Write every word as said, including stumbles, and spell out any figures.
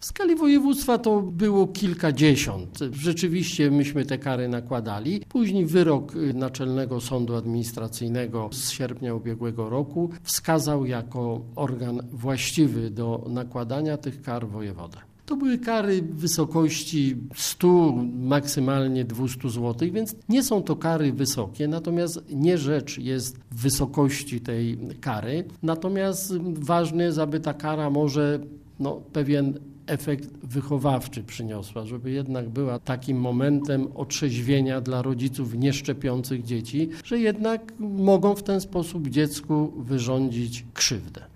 W skali województwa to było kilkadziesiąt. Rzeczywiście myśmy te kary nakładali. Później wyrok Naczelnego Sądu Administracyjnego z sierpnia ubiegłego roku wskazał jako organ właściwy do nakładania tych kar wojewodę. To były kary w wysokości stu, maksymalnie dwieście złotych, więc nie są to kary wysokie, natomiast nie rzecz jest w wysokości tej kary. Natomiast ważne jest, aby ta kara może no, pewien efekt wychowawczy przyniosła, żeby jednak była takim momentem otrzeźwienia dla rodziców nieszczepiących dzieci, że jednak mogą w ten sposób dziecku wyrządzić krzywdę.